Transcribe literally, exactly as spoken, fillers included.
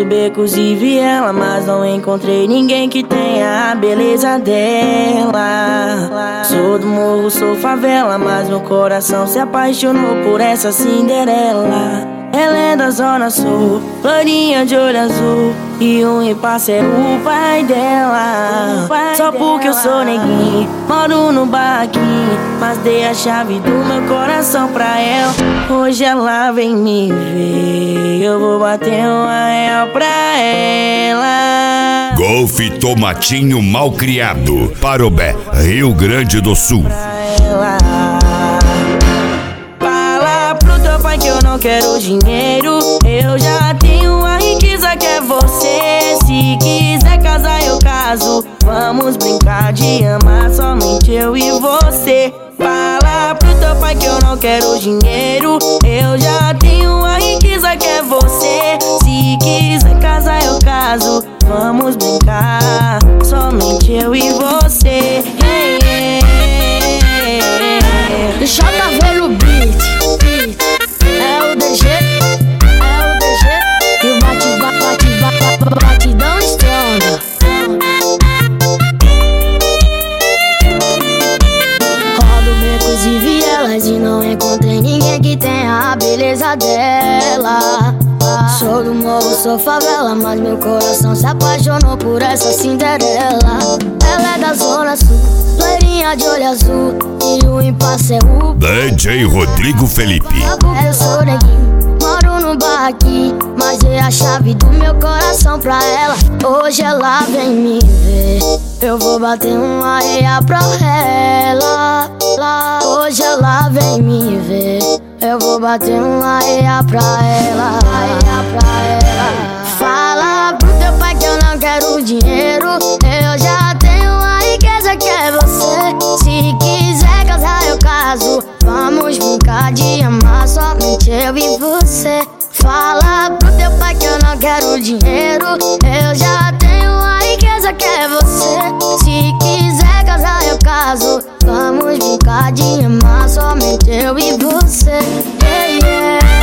Rodo becos e viela, mas não encontrei ninguém que tenha a beleza dela. Sou do morro, sou favela, mas meu coração se apaixonou por essa Cinderela. Ela é da zona sul, loirinha de olho azul, e o impasse é o pai dela. Só porque eu sou neguinho, moro no barraquinho, mas dei a chave do meu coração pra ela. Hoje ela vem me ver, eu vou bater uma real pra ela. Golfe Tomatinho Malcriado, Parobé, Rio Grande do Sul. Que eu não quero dinheiro, eu já tenho a riqueza que é você. Se quiser casar eu caso, vamos brincar de amar somente eu e você. Fala pro teu pai que eu não quero dinheiro, eu já tenho a riqueza que é você. Se quiser casar eu caso, vamos brincar somente eu e você. Deixa eu ver no beat. É o D G, é o D G. E o bate, bate, bate, bate, batidão estronda. Rodo becos e vielas e não encontrei ninguém que tenha a beleza dela. Sou do morro, sou favela, mas meu coração se apaixonou por essa Cinderela. Ela é da zona sul, loirinha de olho azul, e o impasse é o D J Rodrigo Felipe. Eu sou neguinho, moro no barraquinho, mas dei a chave do meu coração pra ela. Hoje ela vem me ver, eu vou bater uma areia pra ela. Hoje ela vem me ver, eu vou bater uma areia pra ela. Fala pro teu pai que eu não quero dinheiro, eu já tenho a riqueza que é você. Se quiser casar eu caso, vamos brincar de amar somente eu e você. Fala pro teu pai que eu não quero dinheiro, eu já tenho a riqueza que é você. Se quiser casar eu caso, vamos brincar de amar somente eu e você. Yeah, yeah.